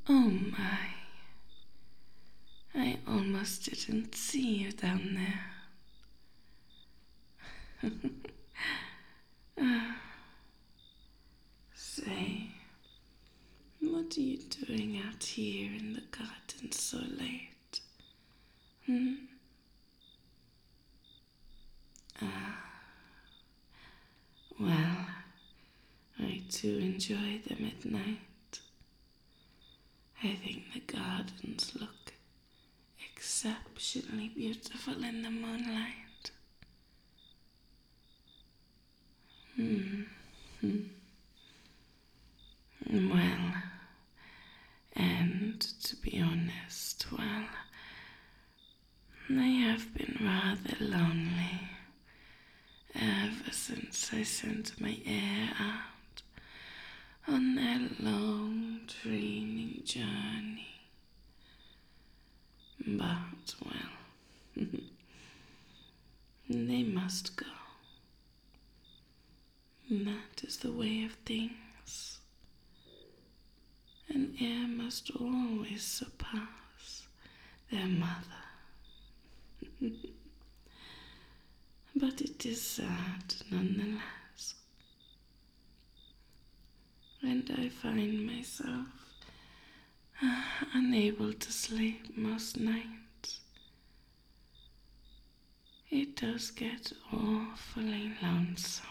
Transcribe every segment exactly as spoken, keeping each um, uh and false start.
Oh my. I almost didn't see you down there. Ah, say, what are you doing out here in the garden so late? Hmm? Ah, well, I too enjoy them at night. I think the gardens look exceptionally beautiful in the moonlight. Hmm. Hmm. Well, and to be honest, well, I have been rather lonely ever since I sent my heir out on that long training journey. But, well, they must go. That is the way of things. An heir must always surpass their mother. But it is sad nonetheless. And I find myself uh, unable to sleep most nights. It does get awfully lonesome.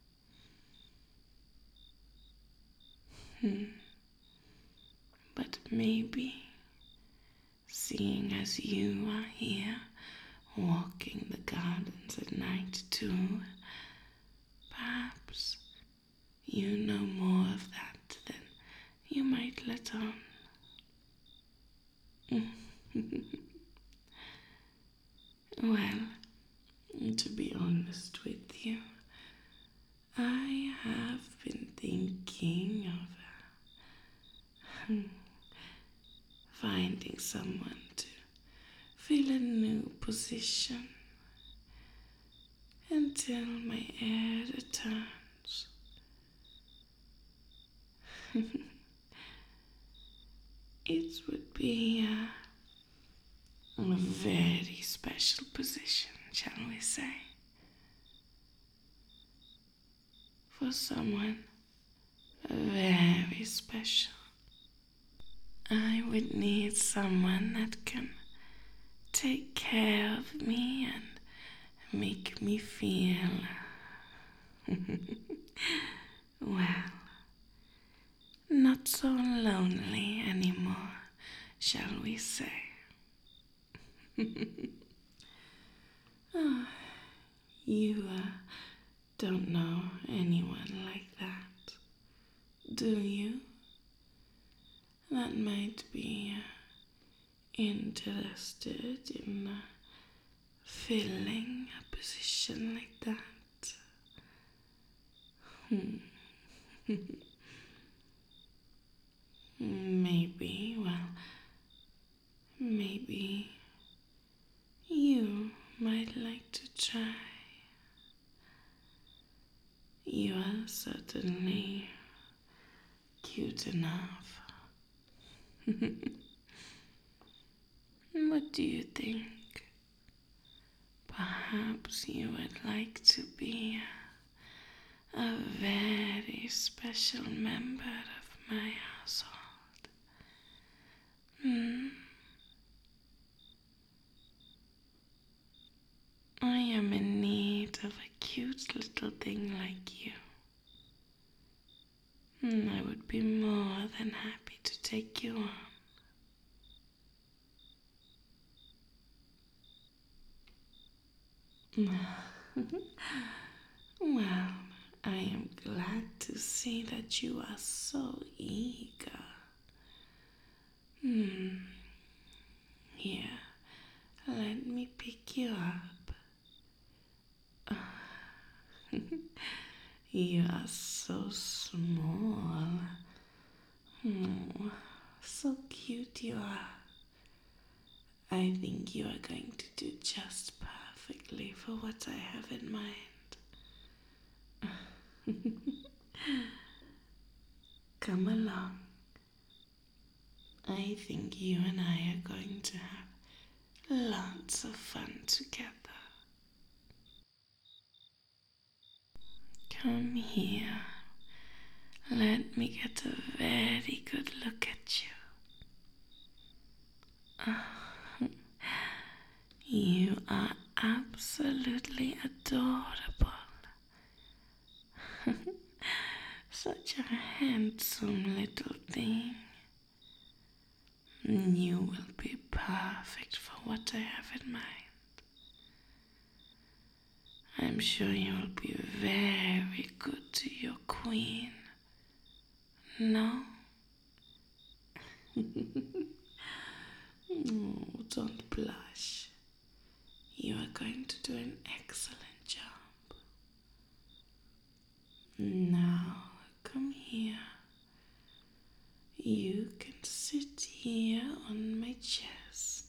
Hmm. But maybe, seeing as you are here, walking the gardens at night too, perhaps you know more of that than you might let on. Well, to be honest with you, I have been thinking of uh, finding someone to fill a new position until my heir returns. It would be a, a very special position, shall we say, for someone very special. I would need someone that can take care of me and make me feel, well, not so lonely anymore, shall we say. Oh, you uh, don't know anyone like that, do you? That might be uh, interested in uh, filling a position like that. Hmm. Maybe, well, maybe you might like to try. You are certainly cute enough. What do you think? Perhaps you would like to be a very special member of my household. Hmm? I am in need of a cute little thing like you. Hmm, I would be more than happy to take you on. Well, I am glad to see that you are so eager. Hmm. Here, let me pick you up. You are so small. Oh, so cute you are. I think you are going to do just perfectly for what I have in mind. Come along. I think you and I are going to have lots of fun together. Come here. Let me get a very good look at you. Uh, you are absolutely adorable. Such a handsome little thing. You will be perfect for what I have in mind. I'm sure you'll be very good to your queen. No? Oh, don't blush. You are going to do an excellent job. Now, come here. You can sit here on my chest.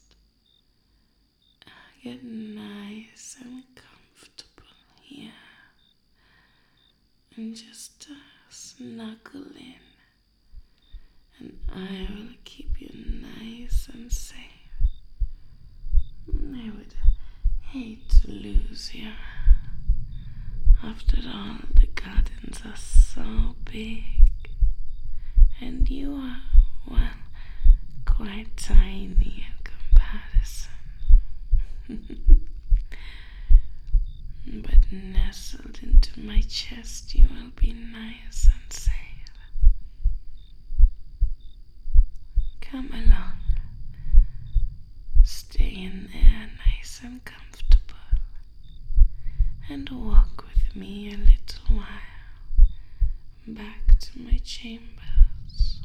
Get nice and comfortable here. And just uh, snuggle in. And I will keep you nice and safe. I would hate to lose you. After all, the gardens are so big. And you are, well, quite tiny in comparison. But nestled into my chest, you will be nice and safe. Come along. Stay in there nice and comfortable. And walk with me a little while back to my chambers.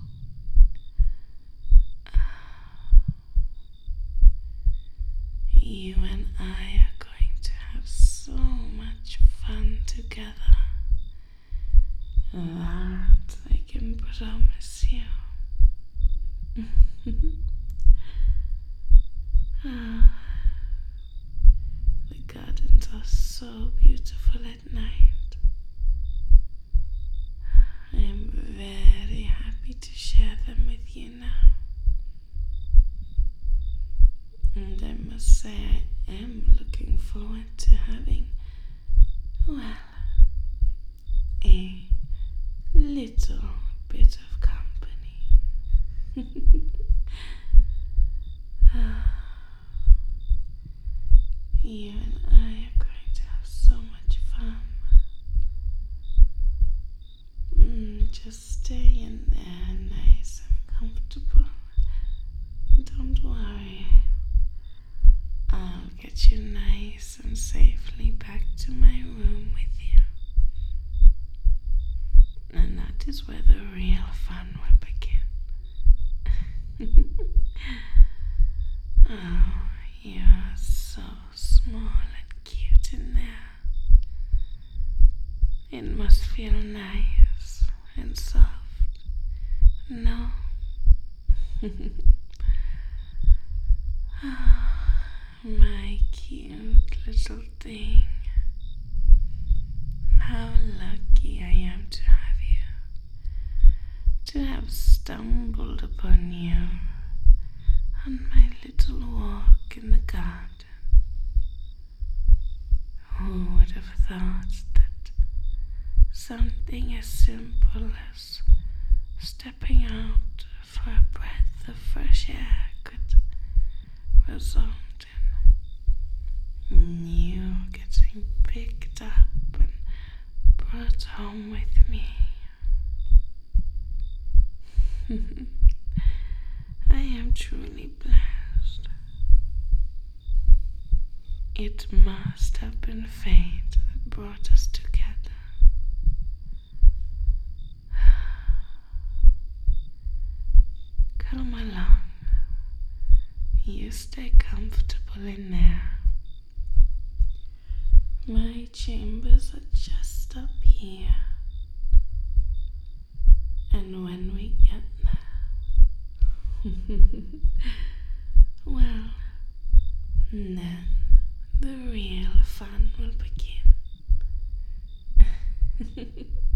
You and I are going to have so much fun together. That I can promise you. Ah, the gardens are so beautiful at night. I am very happy to share them with you now. And I must say I am looking forward to having, well, a little bit of company. You and I are going to have so much fun. Mm, just stay in there nice and comfortable. Don't worry. I'll get you nice and safely back to my room with you. And that is where the real fun will begin. Oh, you're so small and cute in there. It must feel nice and soft. No? My cute little thing. How lucky I am to have you. To have stumbled upon you on my little walk in the garden. Who would have thought that something as simple as stepping out for a breath of fresh air could result in you getting picked up and brought home with me? I am truly blessed. It must have been fate that brought us together. Come along. You stay comfortable in there. My chambers are just up here. And when we get there, well, then the real fun will begin.